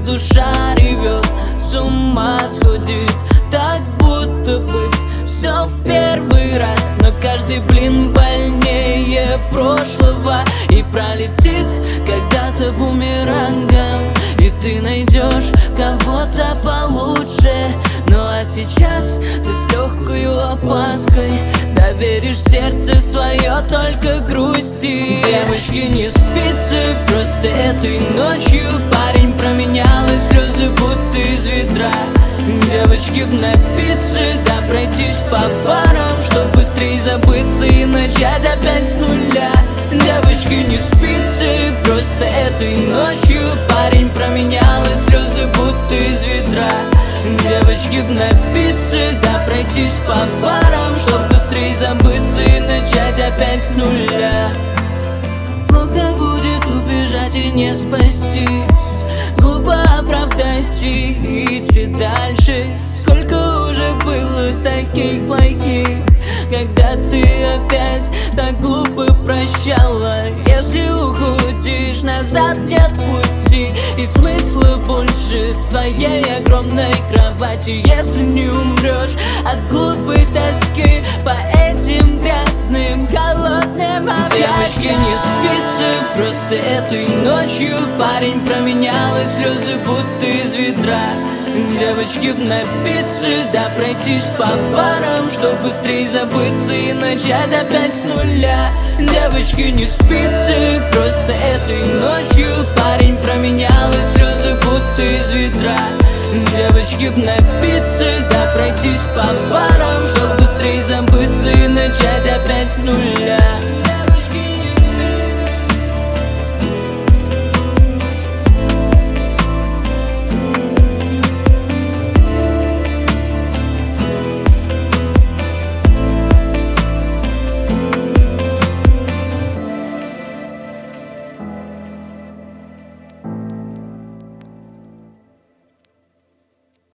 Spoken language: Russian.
душа ревет, с ума сходит, так будто бы все в первый раз. Но каждый блин больнее прошлого и пролетит когда-то бумерангом, и ты найдешь кого-то получше. Ну а сейчас ты с легкою опаской доверишь сердце свое только грусти. Девочки, не спится, просто этой ночью парень променял, и слезы будто из ведра. Девочки, б напиться, да пройтись по парам, чтоб быстрей забыться и начать опять с нуля. Девочки, не спится, просто этой ночью парень променял, и слезы будто из ведра. Девочки, б напиться, да пройтись по парам, чтоб быстрей забыться и начать опять с нуля. Плохо будет убежать и не спастись, глупо оправдать и идти дальше. Сколько уже было таких плохих, когда ты опять так глупо прощала. Если уходишь, назад нет пути и смысла больше в твоей огромной кровати. Если не умрешь от глупой тоски по этим грязным холодным объятиям. Девочки, не спится, просто этой ночью парень променял, и слезы будто из ведра. Девочки, б напиться, да пройтись по парам, чтоб быстрей забыться и начать опять с нуля. Девочки, не спится, просто этой ночью парень променял, и слезы будто из ведра. Девочки, б напиться, да пройтись по парам, чтоб быстрей забыться и начать опять с нуля.